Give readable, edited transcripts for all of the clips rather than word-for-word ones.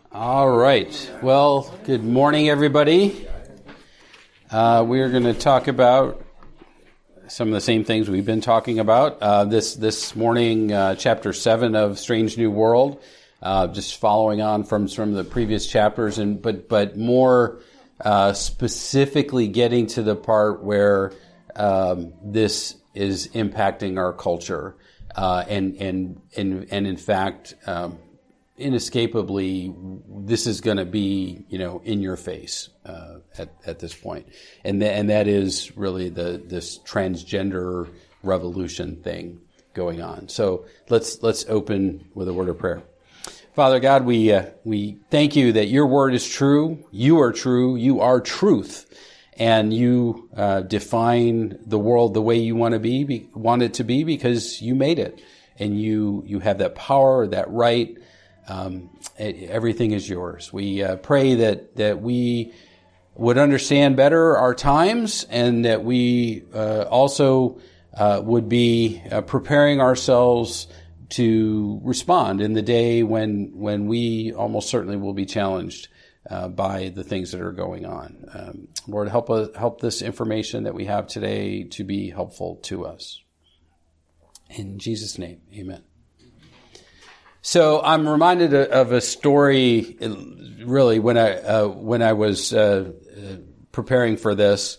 All right. Well, good morning, everybody. We're going to talk about some of the same things we've been talking about. This morning, chapter 7 of Strange New World, just following on from the previous chapters, but more specifically getting to the part where this is impacting our culture, and in fact, inescapably, this is going to be, in your face at this point, and that is really this transgender revolution thing going on. So let's open with a word of prayer. Father God, we thank you that your word is true. You are true. You are truth, and you define the world the way you want it to be because you made it, and you have that power, that right. Everything is yours. We pray that we would understand better our times, and that we also would be preparing ourselves to respond in the day when we almost certainly will be challenged by the things that are going on. Lord, help this information that we have today to be helpful to us. In Jesus' name, amen. So I'm reminded of a story, really, when I was preparing for this,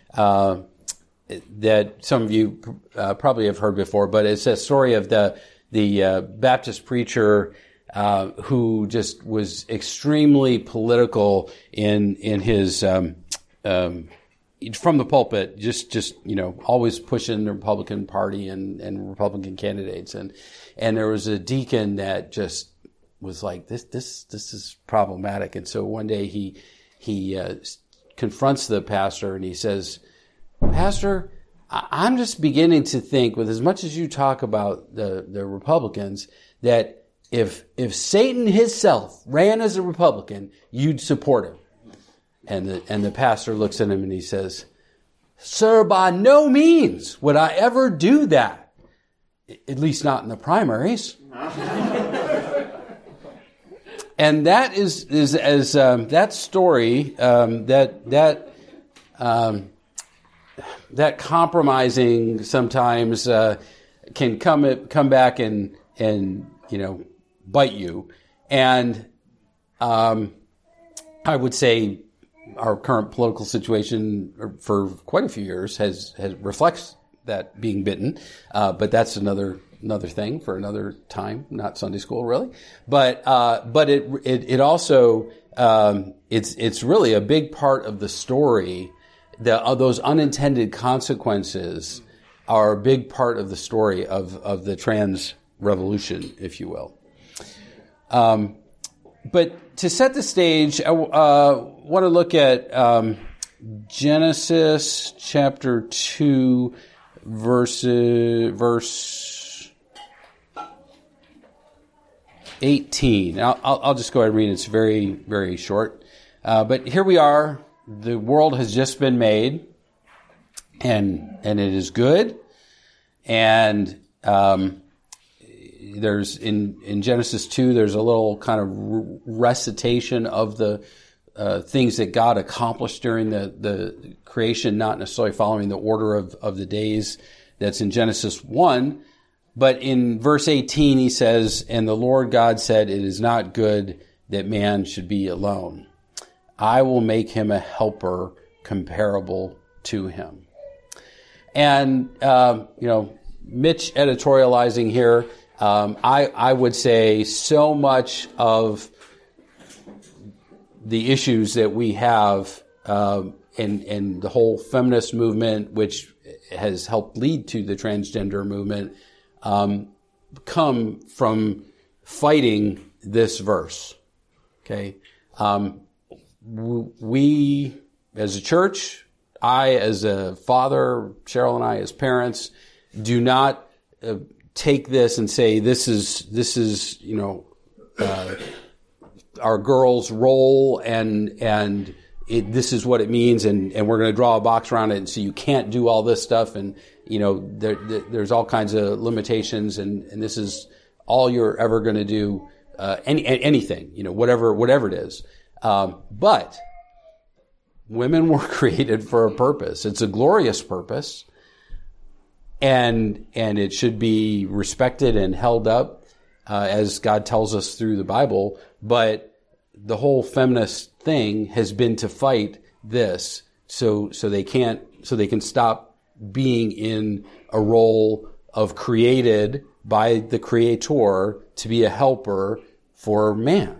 that some of you probably have heard before. But it's a story of the Baptist preacher who just was extremely political in his from the pulpit, just always pushing the Republican Party and Republican candidates, and there was a deacon that just was like, this is problematic. And so one day he confronts the pastor and he says, "Pastor, I'm just beginning to think, with as much as you talk about the Republicans, that if Satan himself ran as a Republican, you'd support him." And the pastor looks at him and he says, "Sir, by no means would I ever do that. At least not in the primaries." And that is as that story, that compromising sometimes can come back and bite you. And I would say our current political situation for quite a few years has reflects that being bitten, but that's another thing for another time, not Sunday school really. But it also it's really a big part of the story. Those unintended consequences are a big part of the story of the trans revolution, if you will. But to set the stage, I want to look at Genesis chapter 2, verse 18. I'll just go ahead and read it. It's very, very short. But here we are. The world has just been made, and it is good. And there's in Genesis 2, there's a little kind of recitation of the things that God accomplished during the creation, not necessarily following the order of the days that's in Genesis 1. But in verse 18, he says, "And the Lord God said, it is not good that man should be alone. I will make him a helper comparable to him." And, Mitch editorializing here, I would say so much of the issues that we have in the whole feminist movement, which has helped lead to the transgender movement, come from fighting this verse. Okay, we as a church, I as a father, Cheryl and I as parents, do not take this and say this is our girl's role and this is what it means and we're going to draw a box around it and so you can't do all this stuff and there's all kinds of limitations and this is all you're ever going to do anything, whatever it is. But women were created for a purpose. It's a glorious purpose, and it should be respected and held up as God tells us through the Bible. But the whole feminist thing has been to fight this, so they can stop being in a role of created by the Creator to be a helper for man.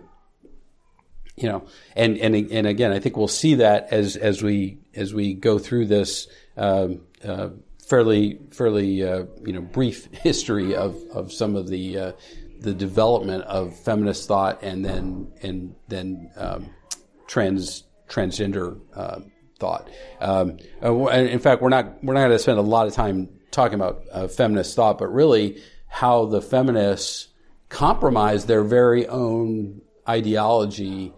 And again, I think we'll see that as we go through this fairly brief history of some of the development of feminist thought and then transgender thought. In fact, we're not going to spend a lot of time talking about feminist thought, but really how the feminists compromise their very own ideology,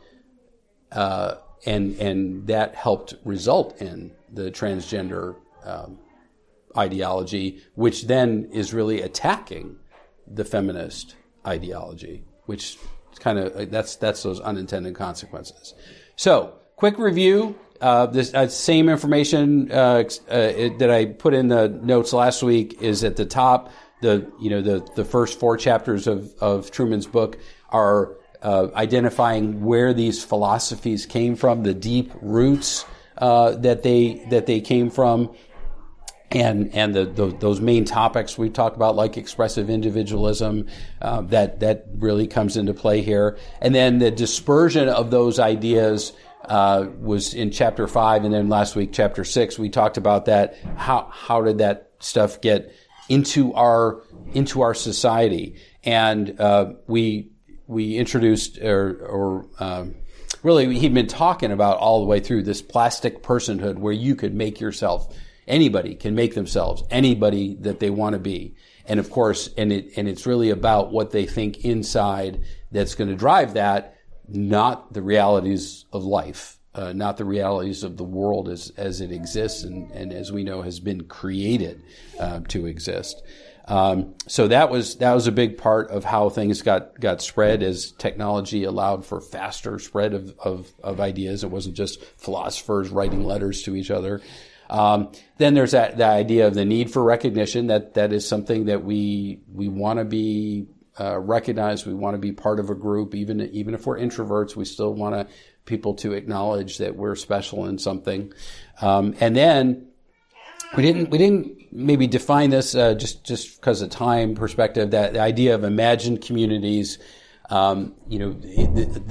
and that helped result in the transgender ideology, which then is really attacking the feminist ideology, which kind of that's those unintended consequences. So, quick review. This same information that I put in the notes last week is at the top. The first 4 chapters of Truman's book are identifying where these philosophies came from, the deep roots that they came from, and those main topics we've talked about, like expressive individualism, that really comes into play here. And then the dispersion of those ideas was in chapter 5, and then last week, chapter 6, we talked about that. How did that stuff get into our society? And we introduced really he'd been talking about all the way through this plastic personhood, where you could make yourself. Anybody can make themselves anybody that they want to be. And of course, and it's really about what they think inside that's going to drive that, not the realities of life, not the realities of the world as it exists and as we know has been created to exist. So that was a big part of how things got spread as technology allowed for faster spread of ideas. It wasn't just philosophers writing letters to each other. Then there's the idea of the need for recognition. That is something that we want to be recognized. We want to be part of a group, even if we're introverts. We still want people to acknowledge that we're special in something. And then we didn't maybe define this just because of time perspective. That the idea of imagined communities. With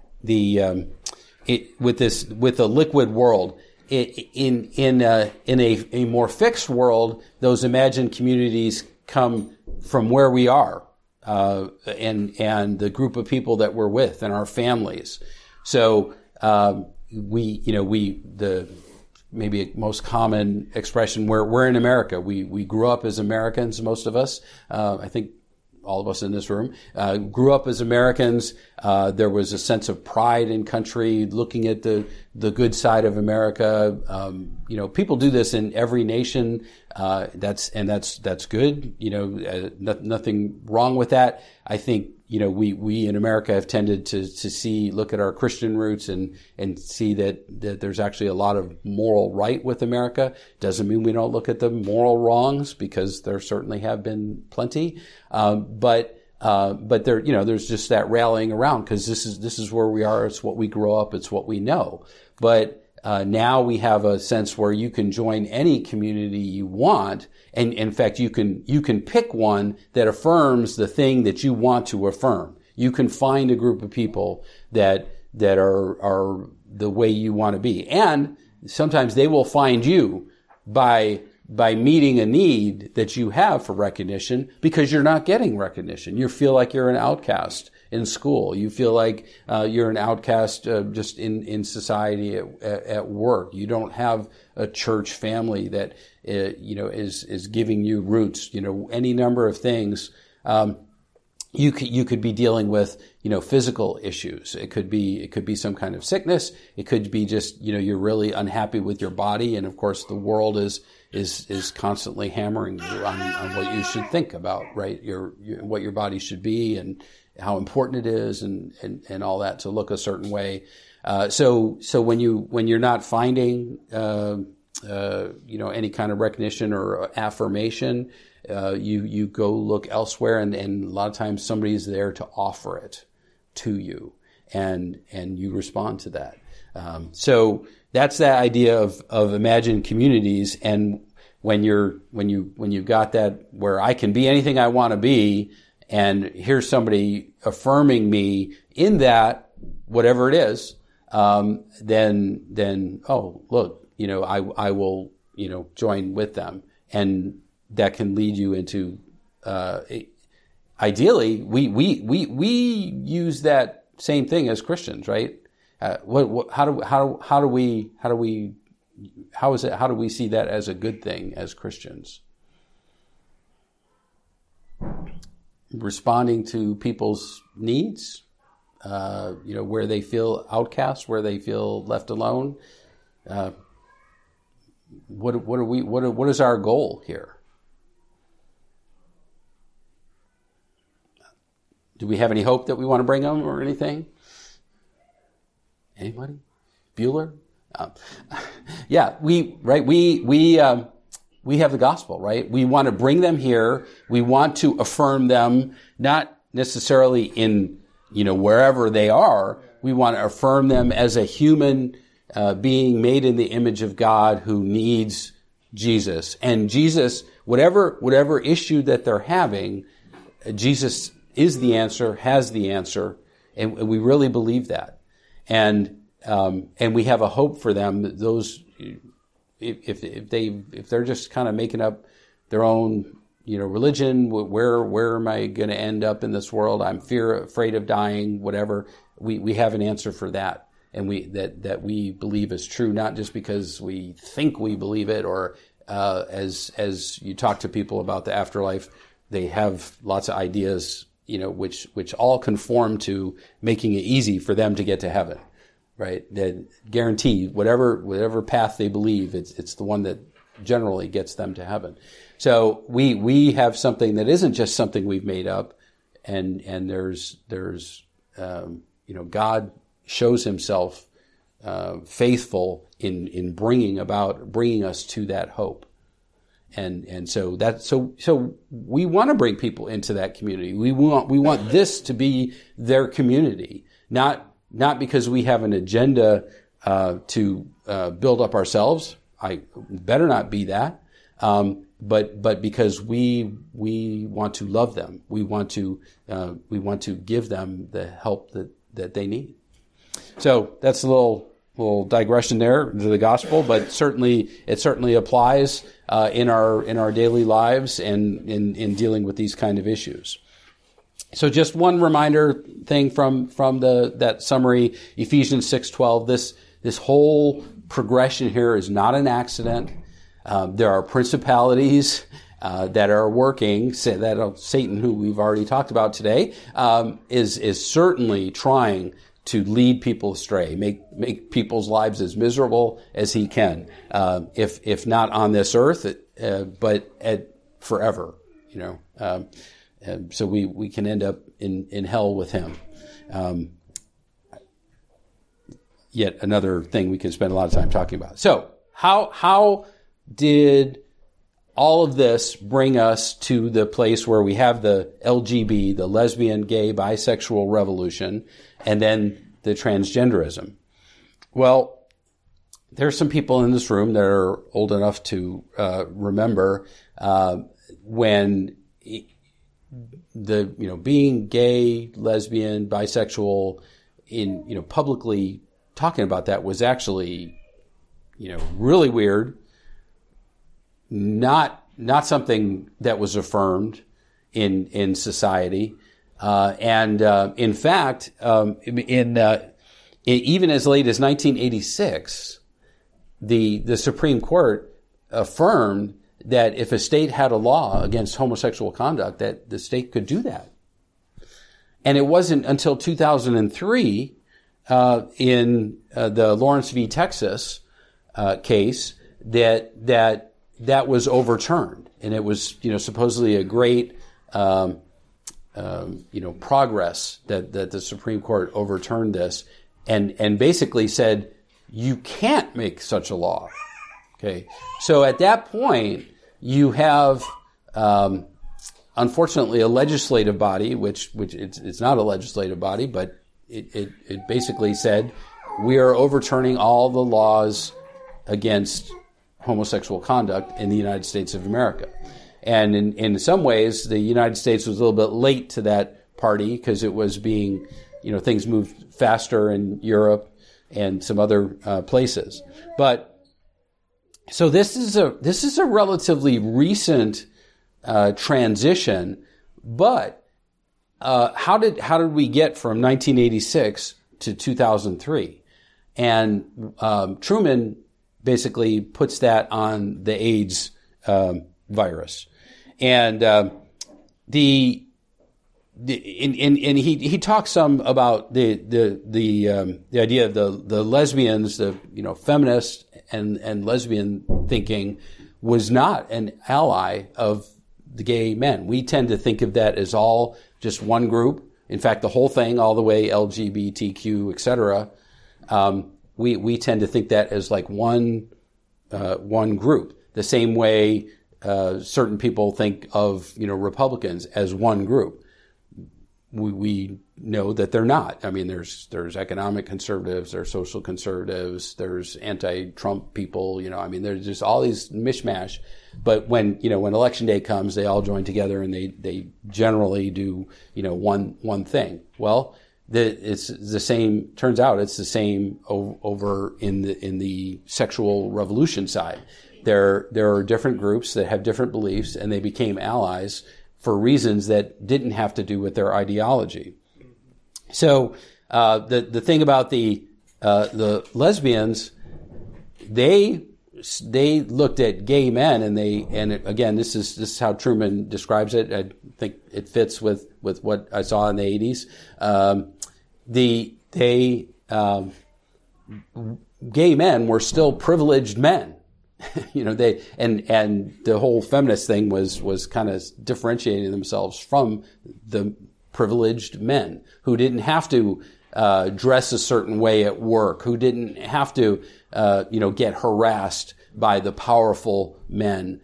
the liquid world. In a more fixed world, those imagined communities come from where we are, and the group of people that we're with and our families. So, the maybe most common expression, we're in America. We grew up as Americans, most of us. I think all of us in this room, grew up as Americans. There was a sense of pride in country, looking at the good side of America. People do this in every nation. That's good. Nothing wrong with that. I think, we in America have tended to look at our Christian roots and see that there's actually a lot of moral right with America. Doesn't mean we don't look at the moral wrongs, because there certainly have been plenty. But there, there's just that rallying around, because this is where we are. It's what we grow up. It's what we know. But now we have a sense where you can join any community you want, and in fact, you can pick one that affirms the thing that you want to affirm. You can find a group of people that are the way you want to be, and sometimes they will find you by meeting a need that you have for recognition, because you're not getting recognition. You feel like you're an outcast in school. You feel like you're an outcast just in society, at work. You don't have a church family that is giving you roots. Any number of things. You could be dealing with physical issues. It could be some kind of sickness. It could be just you're really unhappy with your body, and of course the world is constantly hammering you on what you should think about, right? What your body should be, and how important it is, and all that, to look a certain way. So when you're not finding any kind of recognition or affirmation, you go look elsewhere, and a lot of times somebody's there to offer it to you, and you respond to that. So that's that idea of imagined communities. And when you've got that where I can be anything I want to be, and here's somebody affirming me in that, whatever it is, then oh, look, I will join with them, and that can lead you into ideally we use that same thing as Christians, right? How do we see that as a good thing as Christians? Responding to people's needs, where they feel outcast, where they feel left alone. What is our goal here? Do we have any hope that we want to bring them or anything? Anybody? Bueller? Yeah, we have the gospel, right? We want to bring them here. We want to affirm them, not necessarily in, wherever they are. We want to affirm them as a human being made in the image of God who needs Jesus. And Jesus, whatever issue that they're having, Jesus is the answer, has the answer, and we really believe that. And we have a hope for them that those, if they're just kind of making up their own, religion, where am I going to end up in this world? I'm afraid of dying, whatever. We have an answer for that, and that we believe is true, not just because we think we believe it, or as you talk to people about the afterlife, they have lots of ideas, which all conform to making it easy for them to get to heaven. Right, that guarantee whatever path they believe, it's the one that generally gets them to heaven. So we have something that isn't just something we've made up, and there's God shows Himself faithful in bringing us to that hope, and so we want to bring people into that community. We want this to be their community, not because we have an agenda to build up ourselves. I better not be that. But because we want to love them, we want to give them the help that they need. So that's a little digression there to the gospel, but it certainly applies in our daily lives and in dealing with these kind of issues. So just one reminder thing from that summary, Ephesians 6:12. This whole progression here is not an accident. There are principalities that are working. That Satan, who we've already talked about today, is certainly trying to lead people astray, make people's lives as miserable as he can, if not on this earth, but forever. So we can end up in hell with him. Yet another thing we could spend a lot of time talking about. So how did all of this bring us to the place where we have the LGB, the lesbian, gay, bisexual revolution, and then the transgenderism? Well, there's some people in this room that are old enough to remember when being gay, lesbian, bisexual, in publicly talking about that was actually really weird. Not something that was affirmed in society, and in fact, even as late as 1986, the Supreme Court affirmed that if a state had a law against homosexual conduct, that the state could do that. And it wasn't until 2003, in the Lawrence v. Texas case, that was overturned, and it was supposedly a great progress that the Supreme Court overturned this and basically said, you can't make such a law. Okay. So at that point, you have, unfortunately, a legislative body, which it's not a legislative body, but it basically said, we are overturning all the laws against homosexual conduct in the United States of America. And in some ways, the United States was a little bit late to that party because it was being, things moved faster in Europe and some other places. But so this is a relatively recent transition. But how did we get from 1986 to 2003? And Truman basically puts that on the AIDS virus, and he talks some about the idea of the lesbians, the feminist and lesbian thinking was not an ally of the gay men. We tend to think of that as all just one group. In fact, the whole thing, all the way LGBTQ, etc. We tend to think that as like one group. The same way certain people think of Republicans as one group. We know that they're not. I mean, there's economic conservatives, there's social conservatives, there's anti-Trump people. There's just all these mishmash. But when election day comes, they all join together and they generally do one thing. Well, it's the same. Turns out it's the same over in the sexual revolution side. There are different groups that have different beliefs, and they became allies for reasons that didn't have to do with their ideology. So the thing about the lesbians, they looked at gay men, and again, this is how Truman describes it. I think it fits with what I saw in the 80s. Gay men were still privileged men. They and the whole feminist thing was kind of differentiating themselves from the privileged men who didn't have to dress a certain way at work, who didn't have to get harassed by the powerful men.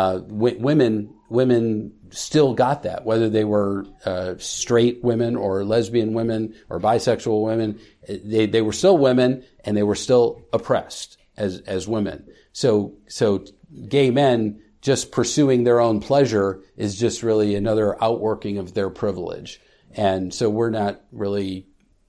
Women still got that, whether they were straight women or lesbian women or bisexual women. They were still women, and they were still oppressed as women. So gay men just pursuing their own pleasure is just really another outworking of their privilege. And so we're not really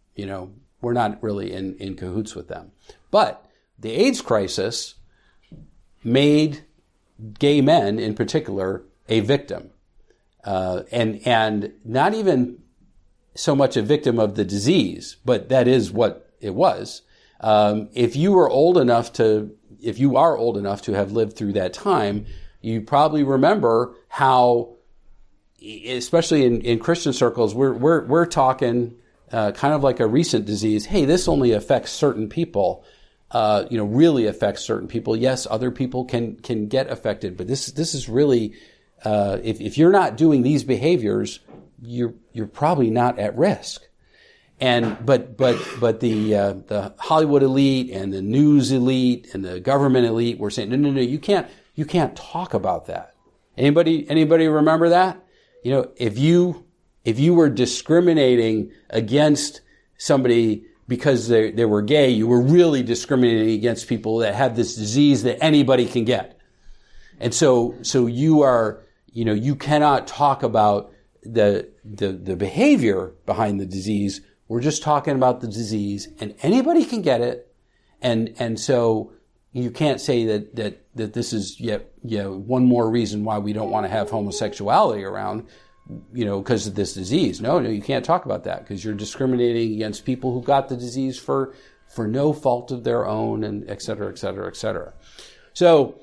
in cahoots with them. But the AIDS crisis made gay men in particular a victim. And not even so much a victim of the disease, but that is what it was. If you are old enough to have lived through that time, you probably remember how, especially in Christian circles, we're talking kind of like a recent disease. Hey, this only affects certain people. Really affects certain people. Yes, other people can get affected, but this is really if you're not doing these behaviors, you're probably not at risk. And but the Hollywood elite and the news elite and the government elite were saying, no, you can't talk about that. Anybody remember that? If you were discriminating against somebody because they were gay, you were really discriminating against people that have this disease that anybody can get. And so you are, you cannot talk about the behavior behind the disease. We're just talking about the disease, and anybody can get it. And so you can't say that this is yet one more reason why we don't want to have homosexuality around, because of this disease. No, you can't talk about that because you're discriminating against people who got the disease for no fault of their own, and et cetera, et cetera, et cetera. So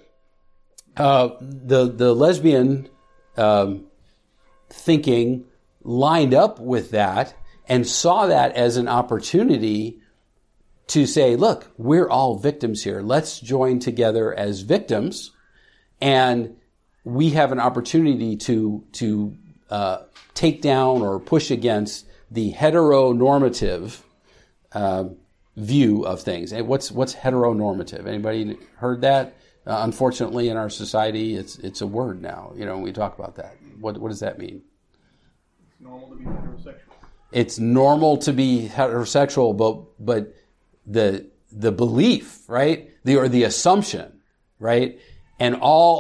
the lesbian thinking lined up with that and saw that as an opportunity to say, look, we're all victims here. Let's join together as victims, and we have an opportunity to take down or push against the heteronormative view of things. And what's heteronormative? Anybody heard that? Unfortunately, in our society, it's a word now. We talk about that. What does that mean? It's normal to be heterosexual. It's normal to be heterosexual, but the belief, right? The assumption, right? And all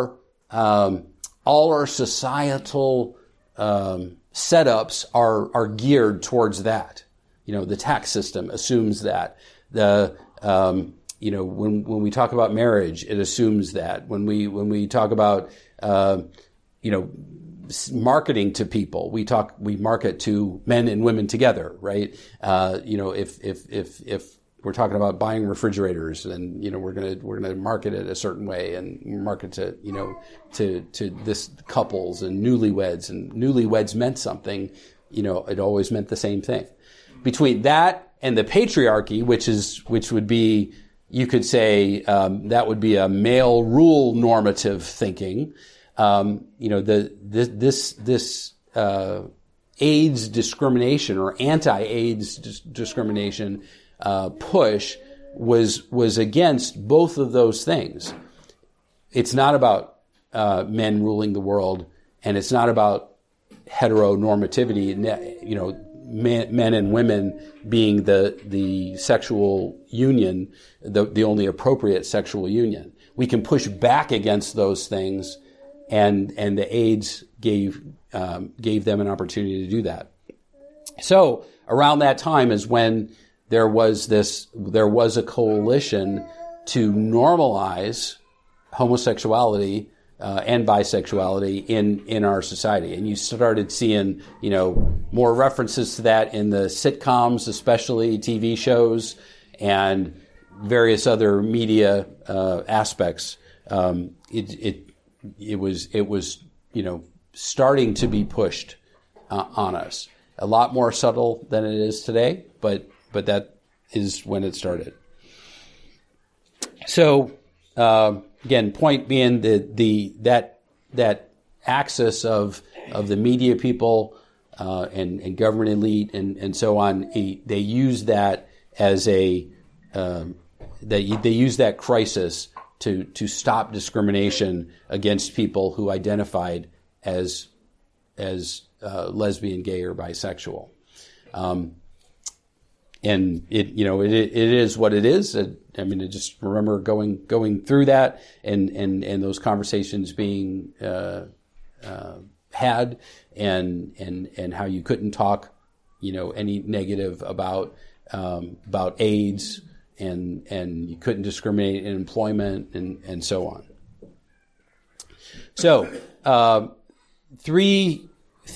our societal setups are geared towards that. The tax system assumes that. When we talk about marriage, it assumes that. When we talk about marketing to people, we market to men and women together, right? If we're talking about buying refrigerators, and we're gonna market it a certain way, and market to this couples and newlyweds meant something. It always meant the same thing. Between that and the patriarchy, which would be, you could say, that would be a male rule normative thinking. This AIDS discrimination or anti-AIDS discrimination push was against both of those things. It's not about men ruling the world, and it's not about heteronormativity. Men and women being the sexual union, the only appropriate sexual union. We can push back against those things, and the AIDS gave them an opportunity to do that. So around that time is when there was a coalition to normalize homosexuality and bisexuality in our society. And you started seeing, more references to that in the sitcoms, especially TV shows and various other media aspects. It was starting to be pushed on us. A lot more subtle than it is today, but that is when it started. So, again, point being that axis of the media people and government elite and so on, they use that as they use that crisis to stop discrimination against people who identified as lesbian, gay, or bisexual. And it is what it is. I just remember going through that and those conversations being had, and how you couldn't talk, any negative about AIDS, and you couldn't discriminate in employment and so on. So 3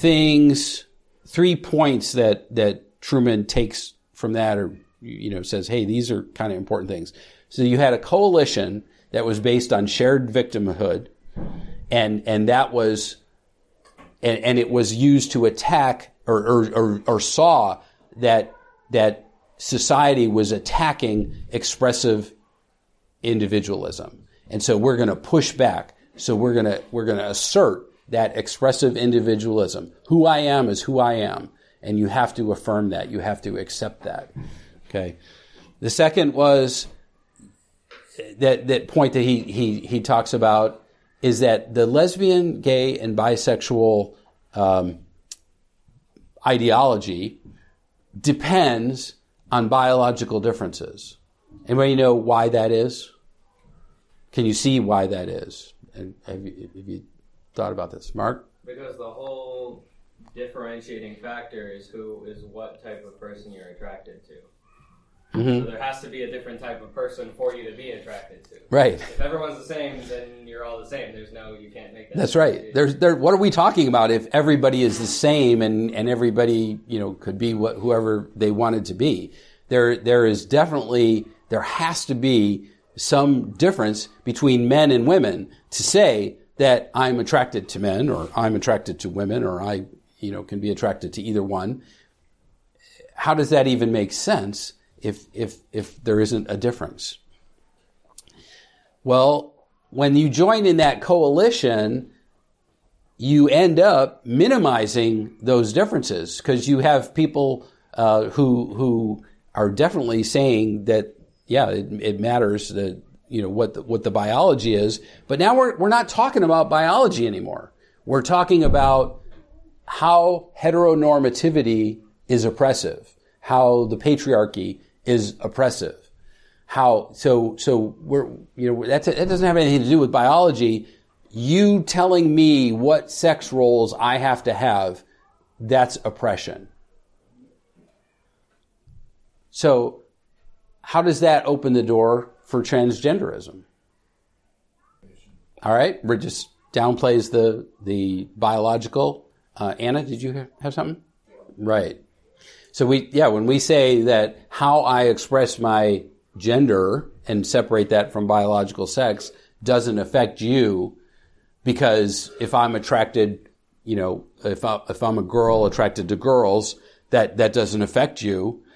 points that Truman takes from that, or says, hey, these are kind of important things. So you had a coalition that was based on shared victimhood, and that was, and it was used to attack or saw that society was attacking expressive individualism, and so we're going to push back. So we're going to assert that expressive individualism. Who I am is who I am. And you have to affirm that. You have to accept that. Okay. The second was that point that he talks about is that the lesbian, gay, and bisexual ideology depends on biological differences. Anybody know why that is? Can you see why that is? And have you thought about this, Mark? Because the whole differentiating factor is who is what type of person you're attracted to. Mm-hmm. So there has to be a different type of person for you to be attracted to. Right. If everyone's the same, then you're all the same. You can't make that. That's right. What are we talking about if everybody is the same and everybody, could be whoever they wanted to be? There has to be some difference between men and women to say that I'm attracted to men, or I'm attracted to women, or I, can be attracted to either one. How does that even make sense if there isn't a difference? Well, when you join in that coalition, you end up minimizing those differences because you have people who are definitely saying that, yeah, it matters that, what the biology is. But now we're not talking about biology anymore. We're talking about how heteronormativity is oppressive, how the patriarchy is oppressive. So we're, that doesn't have anything to do with biology. You telling me what sex roles I have to have, that's oppression. So how does that open the door for transgenderism? All right, we're just downplays the biological. Anna, did you have something? Right. So when we say that how I express my gender and separate that from biological sex doesn't affect you, because if I'm attracted, if I'm a girl attracted to girls, that doesn't affect you,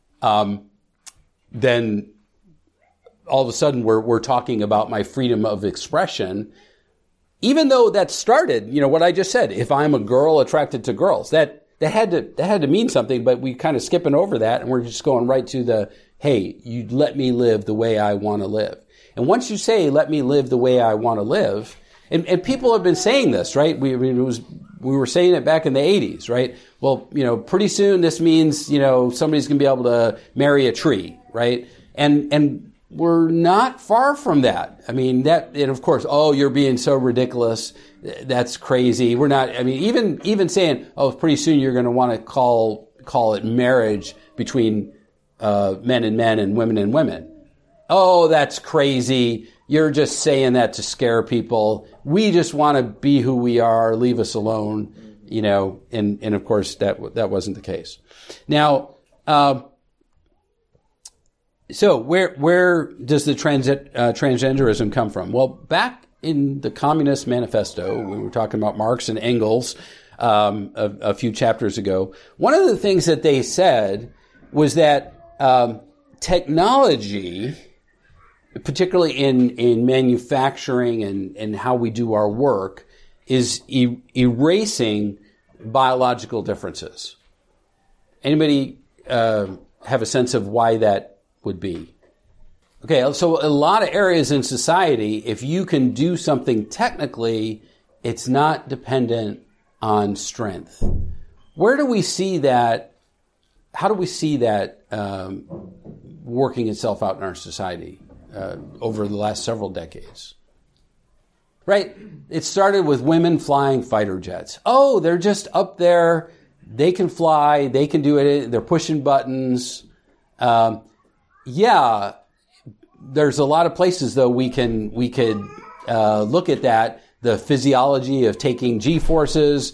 then all of a sudden we're talking about my freedom of expression, even though that started, what I just said, if I'm a girl attracted to girls, that had to mean something, but we kind of skipping over that and we're just going right to the, hey, you let me live the way I want to live. And once you say, let me live the way I want to live, and people have been saying this, right? We were saying it back in the 80s, right? Well, pretty soon this means, somebody's going to be able to marry a tree, right? And we're not far from that. I mean, and of course, oh, you're being so ridiculous. That's crazy. We're not, even saying, oh, pretty soon you're going to want to call it marriage between men and men and women and women. Oh, that's crazy. You're just saying that to scare people. We just want to be who we are. Leave us alone. And of course that wasn't the case. Now, so where does the transgenderism come from? Well, back in the Communist Manifesto, we were talking about Marx and Engels a few chapters ago. One of the things that they said was that technology, particularly in manufacturing and how we do our work, is erasing biological differences. Anybody have a sense of why that would be? Okay, so a lot of areas in society, if you can do something technically, it's not dependent on strength. Where do we see that? How do we see that working itself out in our society over the last several decades? Right? It started with women flying fighter jets. Oh, they're just up there. They can fly. They can do it. They're pushing buttons. Yeah, there's a lot of places though we could look at that. The physiology of taking G-forces.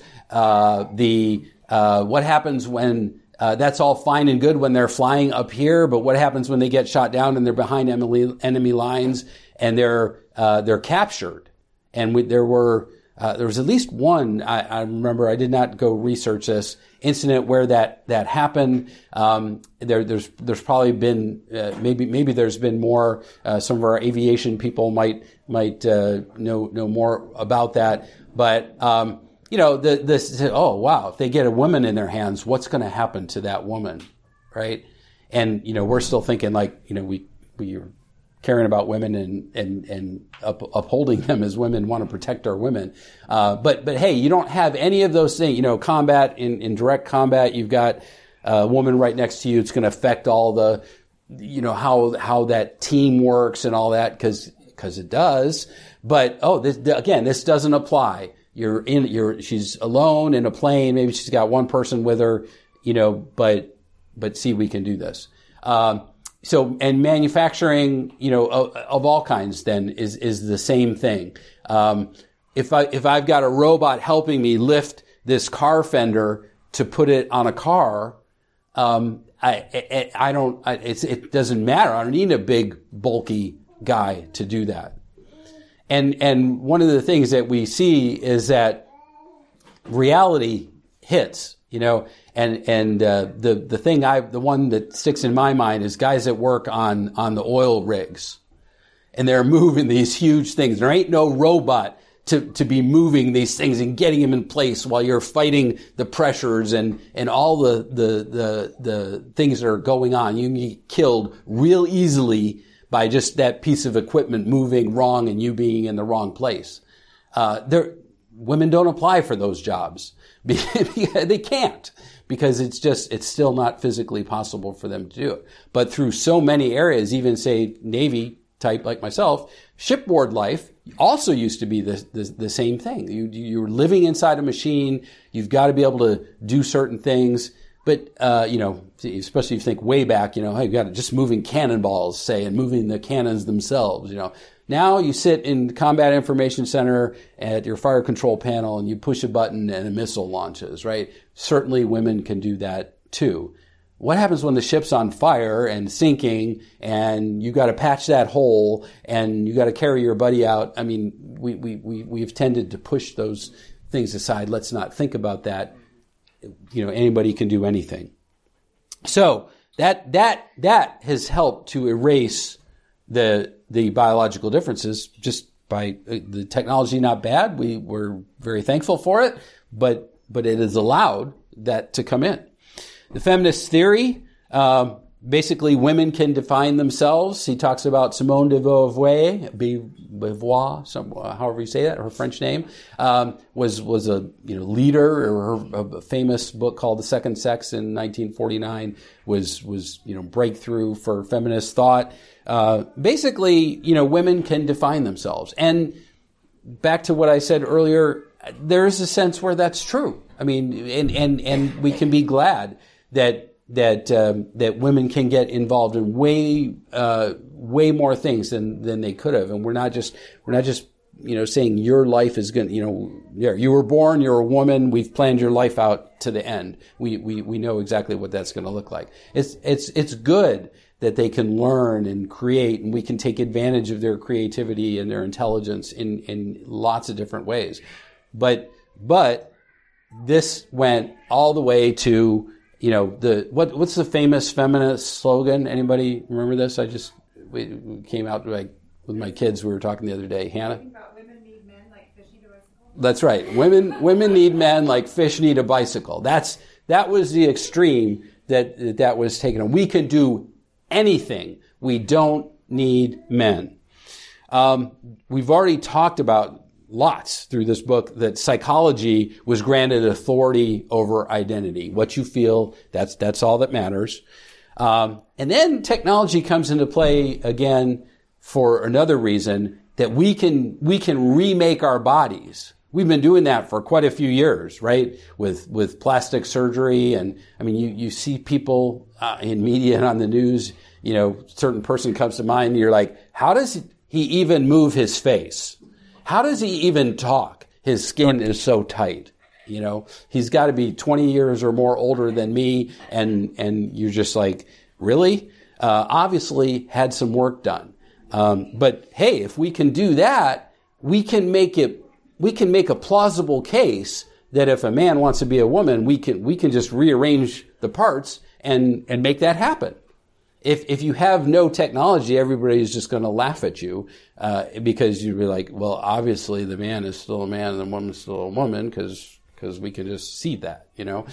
What happens when that's all fine and good when they're flying up here, but what happens when they get shot down and they're behind enemy lines and they're captured? And there was at least one, I remember, I did not go research this, incident where that happened. There's probably been, maybe there's been more, some of our aviation people might know more about that. But, oh wow, if they get a woman in their hands, what's going to happen to that woman? Right? And, we're still thinking like, we are caring about women and upholding them as women, want to protect our women. But hey, you don't have any of those things. Combat, in direct combat, you've got a woman right next to you. It's going to affect all the, how that team works and all that, because it does. But, this doesn't apply. She's alone in a plane. Maybe she's got one person with her, but see, we can do this. So, and manufacturing, of all kinds then is the same thing. If I've got a robot helping me lift this car fender to put it on a car, it doesn't matter. I don't need a big bulky guy to do that. And one of the things that we see is that reality hits, and the one that sticks in my mind is guys that work on the oil rigs, and they're moving these huge things. There ain't no robot to be moving these things and getting them in place while you're fighting the pressures and all the things that are going on. You can get killed real easily by just that piece of equipment moving wrong and you being in the wrong place. Women don't apply for those jobs. They can't, because it's still not physically possible for them to do it. But through so many areas, even say Navy type like myself, shipboard life also used to be the same thing. You're living inside a machine. You've got to be able to do certain things. But, especially if you think way back, hey, you've got just moving cannonballs, say, and moving the cannons themselves, Now you sit in the Combat Information Center at your fire control panel and you push a button and a missile launches, right? Certainly women can do that too. What happens when the ship's on fire and sinking and you got to patch that hole and you got to carry your buddy out? I mean, we've tended to push those things aside. Let's not think about that. Anybody can do anything. So that has helped to erase the biological differences just by the technology. Not bad. We're very thankful for it, but it has allowed that to come in. The feminist theory, basically women can define themselves. He talks about Simone de Beauvoir, however you say that, her French name, was a leader. Her famous book called The Second Sex in 1949 was breakthrough for feminist thought. Basically, women can define themselves. And back to what I said earlier, there is a sense where that's true. I mean, and we can be glad that women can get involved in way more things than they could have. And we're not just saying your life is going to, you were born, you're a woman, we've planned your life out to the end. We know exactly what that's going to look like. It's good that they can learn and create, and we can take advantage of their creativity and their intelligence in lots of different ways. But this went all the way to, what's the famous feminist slogan? Anybody remember this? We came out with my kids. We were talking the other day. Hannah? Women need men like fish need a bicycle. That's right. Women need men like fish need a bicycle. That was the extreme that was taken on. We can do anything. We don't need men. We've already talked about lots through this book that psychology was granted authority over identity. What you feel, that's all that matters. And then technology comes into play again for another reason, that we can remake our bodies. We've been doing that for quite a few years, right? With plastic surgery. And I mean, you see people in media and on the news, certain person comes to mind and you're like, how does he even move his face? How does he even talk? His skin is so tight. He's got to be 20 years or more older than me. And you're just like, really? Obviously had some work done. But hey, if we can do that, we can make a plausible case that if a man wants to be a woman, we can just rearrange the parts and make that happen. If you have no technology, everybody's just going to laugh at you, because you'd be like, well, obviously the man is still a man and the woman's still a woman, because we can just see that,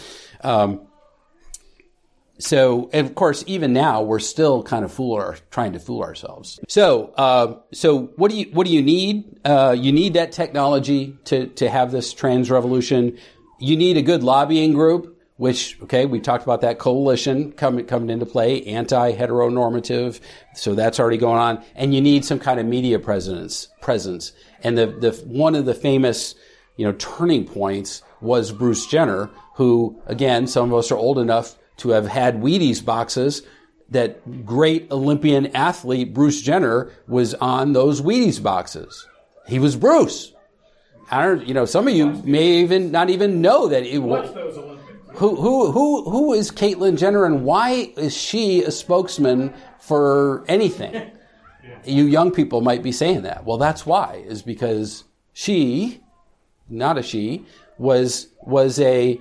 So, and of course, even now we're still kind of trying to fool ourselves. So what do you need? You need that technology to have this trans revolution. You need a good lobbying group, which, we talked about that coalition coming into play, anti-heteronormative. So that's already going on. And you need some kind of media presence. And the one of the famous, turning points was Bruce Jenner, who, again, some of us are old enough to have had Wheaties boxes. That great Olympian athlete, Bruce Jenner, was on those Wheaties boxes. He was Bruce. Some of you may even not even know that it was. Who is Caitlyn Jenner, and why is she a spokesman for anything? You young people might be saying that. Well, that's why, is because she, not a she, was a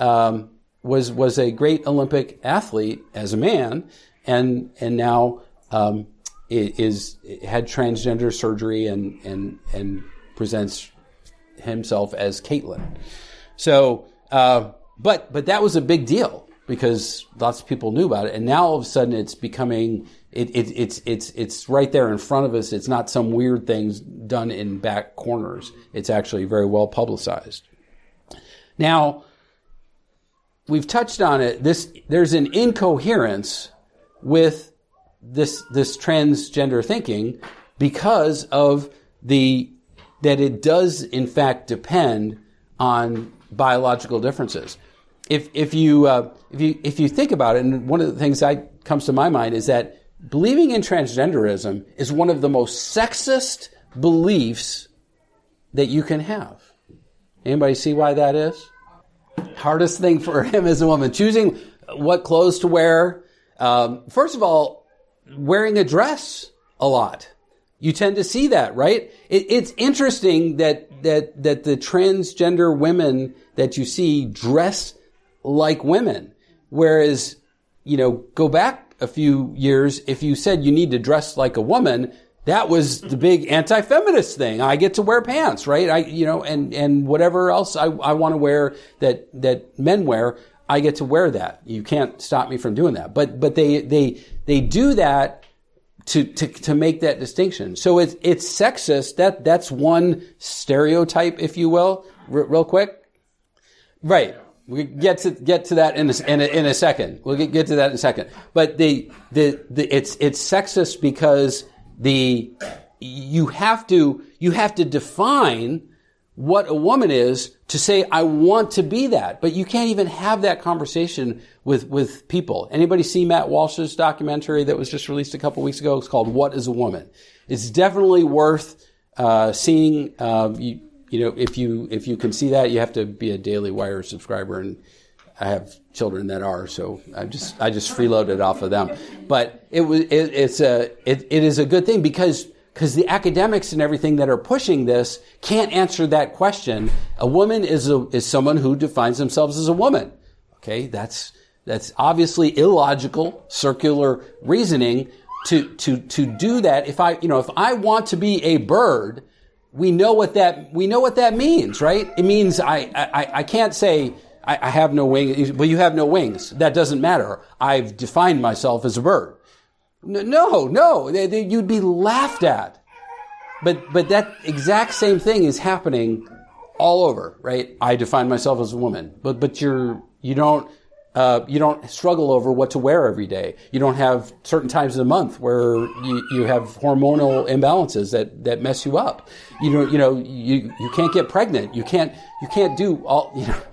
great Olympic athlete as a man, and now had transgender surgery and presents himself as Caitlin. So, but that was a big deal because lots of people knew about it, and now all of a sudden it's becoming it's right there in front of us. It's not some weird things done in back corners. It's actually very well publicized. Now, we've touched on it. There's an incoherence with this transgender thinking because of that it does in fact depend on biological differences. If you think about it, and one of the things that comes to my mind is that believing in transgenderism is one of the most sexist beliefs that you can have. Anybody see why that is? Hardest thing for him as a woman, choosing what clothes to wear. First of all, wearing a dress a lot. You tend to see that, right? It's interesting that the transgender women that you see dress like women, whereas, go back a few years, if you said you need to dress like a woman, that was the big anti-feminist thing. I get to wear pants, right? And whatever else I want to wear that men wear, I get to wear that. You can't stop me from doing that. But they do that to make that distinction. So it's sexist. That's one stereotype, if you will. Real quick, right? We get to that in a second. We'll get to that in a second. But it's sexist because you have to define what a woman is to say, I want to be that. But you can't even have that conversation with people. Anybody see Matt Walsh's documentary that was just released a couple weeks ago? It's called What is a Woman? It's definitely worth seeing. If you can see that, you have to be a Daily Wire subscriber, and I have children that are, so I just freeloaded off of them. But it is a good thing because the academics and everything that are pushing this can't answer that question. A woman is someone who defines themselves as a woman. Okay, that's obviously illogical, circular reasoning to do that. If I want to be a bird, we know what that means, right? It means I can't say I have no wings. Well, you have no wings. That doesn't matter. I've defined myself as a bird. No, you'd be laughed at. But that exact same thing is happening all over, right? I define myself as a woman, but you don't struggle over what to wear every day. You don't have certain times of the month where you have hormonal imbalances that mess you up. You can't get pregnant. You can't do all,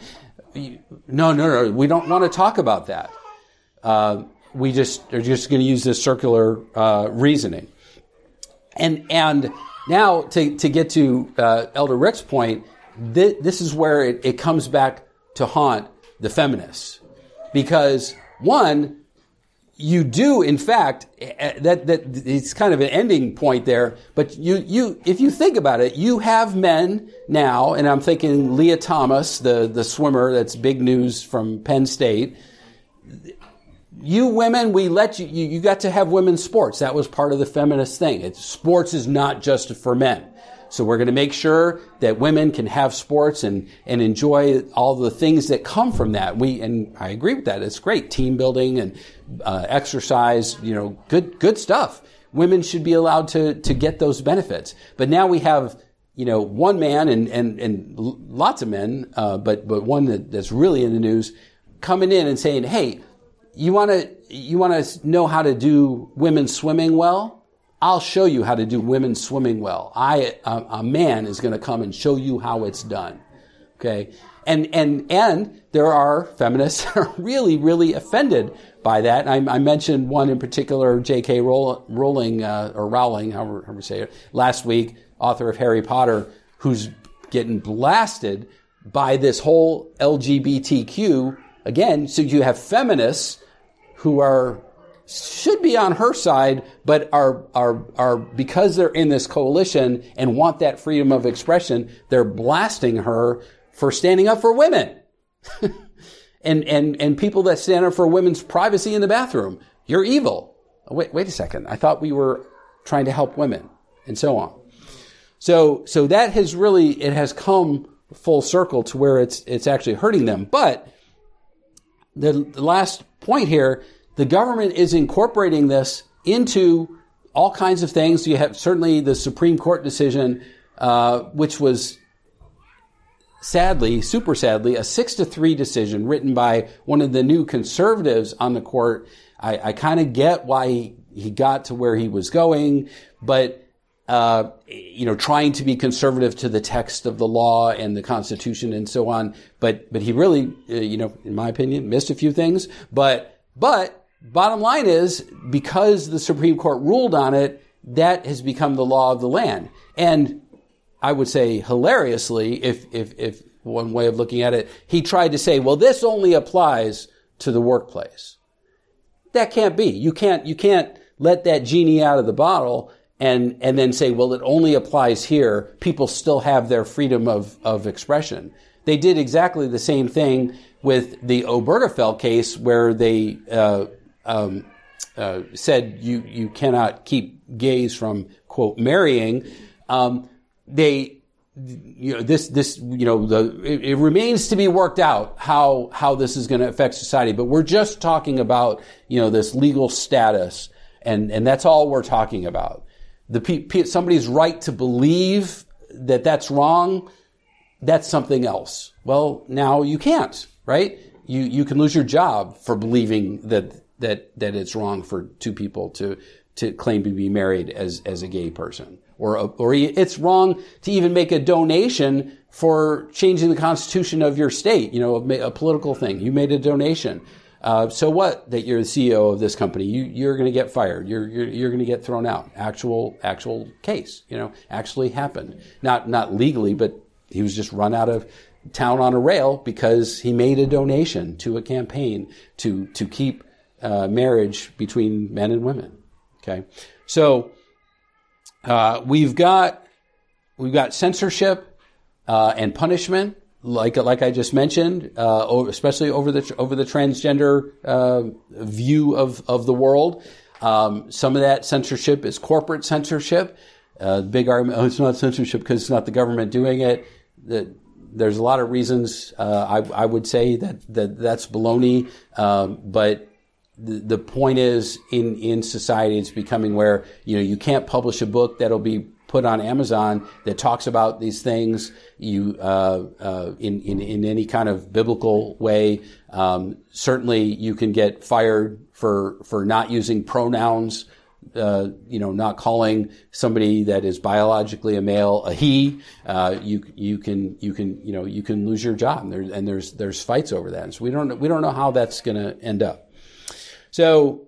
No. We don't want to talk about that. We are just going to use this circular reasoning. And now to get to Elder Rick's point, this is where it comes back to haunt the feminists. Because one, you do, in fact, that it's kind of an ending point there, but you if you think about it, you have men now, and I'm thinking Leah Thomas, the swimmer that's big news from Penn State. You women, we let you got to have women's sports. That was part of the feminist thing. Sports is not just for men. So we're going to make sure that women can have sports and enjoy all the things that come from that. And I agree with that. It's great. Team building and exercise, good stuff. Women should be allowed to get those benefits. But now we have, one man and lots of men, but one that's really in the news coming in and saying, hey, you want to know how to do women's swimming well? I'll show you how to do women's swimming well. A man is going to come and show you how it's done. Okay. And there are feminists that are really, really offended by that. I mentioned one in particular, J.K. Rowling, however you say it, last week, author of Harry Potter, who's getting blasted by this whole LGBTQ. Again, so you have feminists who should be on her side, but are because they're in this coalition and want that freedom of expression, they're blasting her for standing up for women. and people that stand up for women's privacy in the bathroom. You're evil. Wait a second. I thought we were trying to help women, and so on. So that has really, it has come full circle to where it's actually hurting them. But the last point here, the government is incorporating this into all kinds of things. You have certainly the Supreme Court decision, which was super sadly, a 6-3 decision written by one of the new conservatives on the court. I kind of get why he got to where he was going, but trying to be conservative to the text of the law and the Constitution and so on. But he really, in my opinion, missed a few things. But bottom line is, because the Supreme Court ruled on it, that has become the law of the land. And I would say hilariously, if one way of looking at it, he tried to say, well, this only applies to the workplace. That can't be. You can't let that genie out of the bottle and then say, well, it only applies here. People still have their freedom of expression. They did exactly the same thing with the Obergefell case, where they said you cannot keep gays from, quote, marrying. It remains to be worked out how this is going to affect society. But we're just talking about, this legal status, and that's all we're talking about. Somebody's right to believe that that's wrong, that's something else. Well, now you can't, right? You can lose your job for believing that it's wrong for two people to claim to be married as a gay person. Or it's wrong to even make a donation for changing the constitution of your state, a political thing. You made a donation. So what that you're the CEO of this company? You're going to get fired. You're going to get thrown out. Actual case, actually happened. Not legally, but he was just run out of town on a rail because he made a donation to a campaign to keep marriage between men and women. Okay. So we've got censorship and punishment, like I just mentioned, especially over the transgender view of the world. Some of that censorship is corporate censorship. Big argument, it's not censorship because it's not the government doing it. There's a lot of reasons. I would say that's baloney. But the point is, in society, it's becoming where, you can't publish a book that'll be put on Amazon that talks about these things in any kind of biblical way. Certainly you can get fired for not using pronouns, not calling somebody that is biologically a male a he. You can lose your job, and there's fights over that. And so we don't know how that's going to end up. So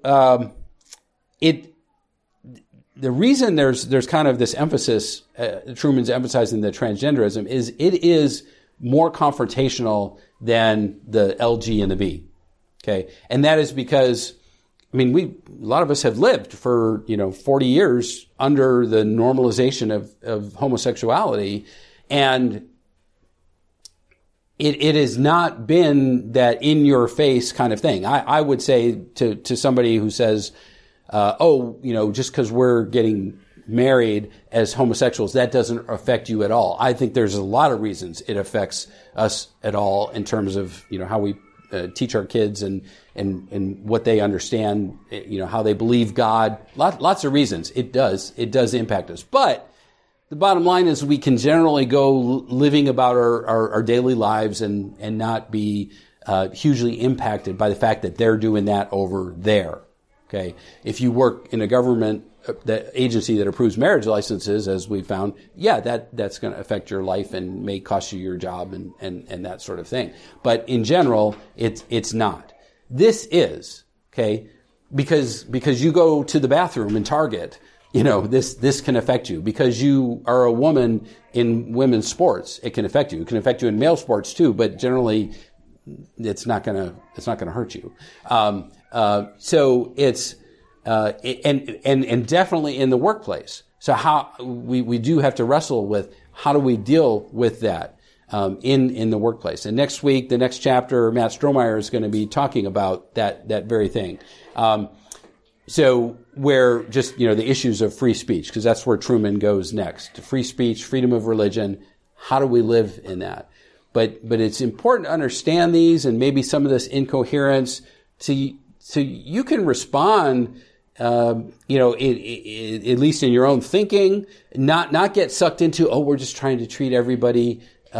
the reason there's kind of this emphasis, Truman's emphasizing the transgenderism, is it is more confrontational than the LG and the B. Okay, and that is because, a lot of us have lived for 40 years under the normalization of homosexuality, and it has not been that in your face kind of thing. I would say to somebody who says, just because we're getting married as homosexuals, that doesn't affect you at all. I think there's a lot of reasons it affects us at all in terms of, how we teach our kids and what they understand, how they believe God. Lots of reasons. It does impact us. But the bottom line is we can generally go living about our daily lives and not be hugely impacted by the fact that they're doing that over there. Okay, if you work in a government agency that approves marriage licenses, as we found, that's going to affect your life and may cost you your job and that sort of thing. But in general, it's not. This is, okay, because you go to the bathroom in Target, this can affect you. Because you are a woman in women's sports, it can affect you. It can affect you in male sports too, but generally it's not gonna hurt you. So it's and definitely in the workplace. So how we do have to wrestle with how do we deal with that in the workplace. And next week, the next chapter, Matt Strohmeyer is going to be talking about that very thing. So where just, the issues of free speech, because that's where Truman goes next. Free speech, freedom of religion. How do we live in that? But it's important to understand these and maybe some of this incoherence so you can respond, at least in your own thinking, not get sucked into, we're just trying to treat everybody,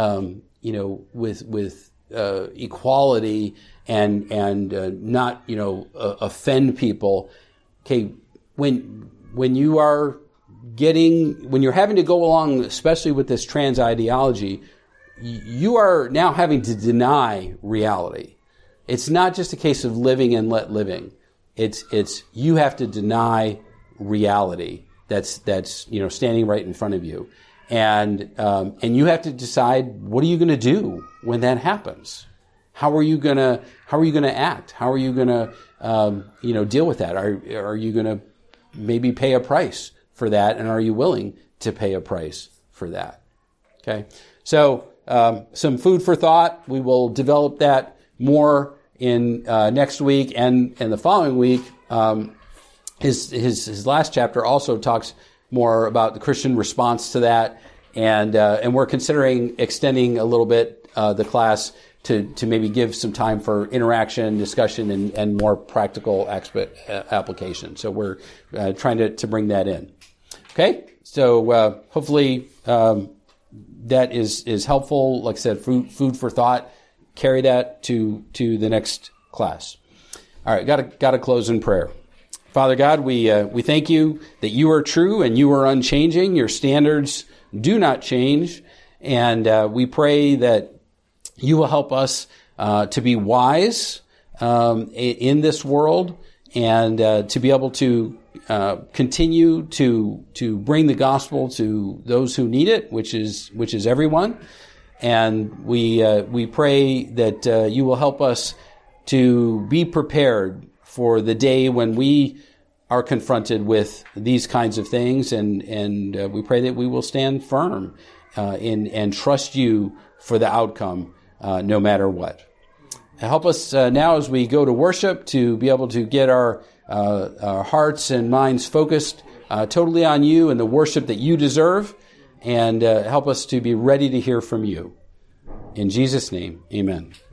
with equality and not, offend people. Okay, when you're having to go along, especially with this trans ideology, you are now having to deny reality. It's not just a case of living and let living. It's you have to deny reality that's standing right in front of you, and you have to decide, what are you going to do when that happens? How are you going to act? How are you going to deal with that? Are you going to maybe pay a price for that, and are you willing to pay a price for that? Okay, so some food for thought. We will develop that more in next week and the following week. His last chapter also talks more about the Christian response to that, and we're considering extending a little bit the class to maybe give some time for interaction, discussion, and more practical application. So we're trying to bring that in. Okay, so hopefully that is helpful. Like I said, food for thought. Carry that to the next class. All right, got to close in prayer. Father God, we thank you that you are true and you are unchanging. Your standards do not change, and we pray that you will help us to be wise in this world, and to be able to continue to bring the gospel to those who need it, which is everyone. And we pray that you will help us to be prepared for the day when we are confronted with these kinds of things, and we pray that we will stand firm and trust you for the outcome, no matter what. Help us now as we go to worship to be able to get our hearts and minds focused totally on you and the worship that you deserve, and help us to be ready to hear from you. In Jesus' name, amen.